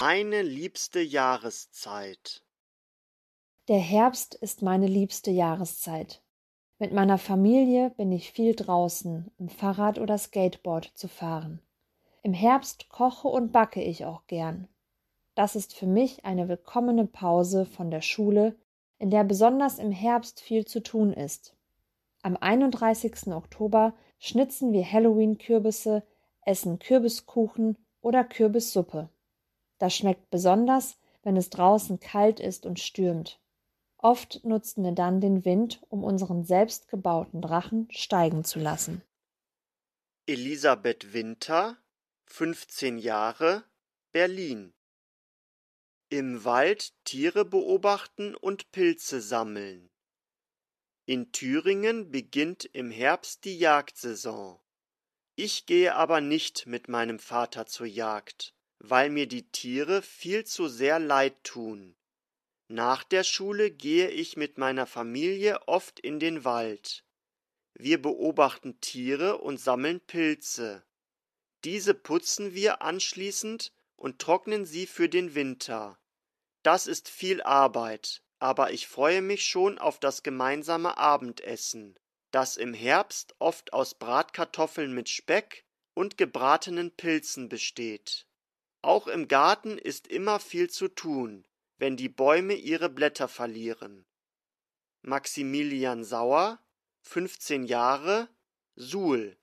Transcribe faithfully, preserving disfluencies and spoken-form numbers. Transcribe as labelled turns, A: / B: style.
A: Meine liebste Jahreszeit.
B: Der Herbst ist meine liebste Jahreszeit. Mit meiner Familie bin ich viel draußen, im Fahrrad oder Skateboard zu fahren. Im Herbst koche und backe ich auch gern. Das ist für mich eine willkommene Pause von der Schule, in der besonders im Herbst viel zu tun ist. Am einunddreißigsten Oktober schnitzen wir Halloween-Kürbisse, essen Kürbiskuchen oder Kürbissuppe. Das schmeckt besonders, wenn es draußen kalt ist und stürmt. Oft nutzen wir dann den Wind, um unseren selbstgebauten Drachen steigen zu lassen.
A: Elisabeth Winter, fünfzehn Jahre, Berlin. Im Wald Tiere beobachten und Pilze sammeln. In Thüringen beginnt im Herbst die Jagdsaison. Ich gehe aber nicht mit meinem Vater zur Jagd, weil mir die Tiere viel zu sehr leid tun. Nach der Schule gehe ich mit meiner Familie oft in den Wald. Wir beobachten Tiere und sammeln Pilze. Diese putzen wir anschließend und trocknen sie für den Winter. Das ist viel Arbeit, aber ich freue mich schon auf das gemeinsame Abendessen, das im Herbst oft aus Bratkartoffeln mit Speck und gebratenen Pilzen besteht. Auch im Garten ist immer viel zu tun, wenn die Bäume ihre Blätter verlieren. Maximilian Sauer, fünfzehn Jahre, Suhl.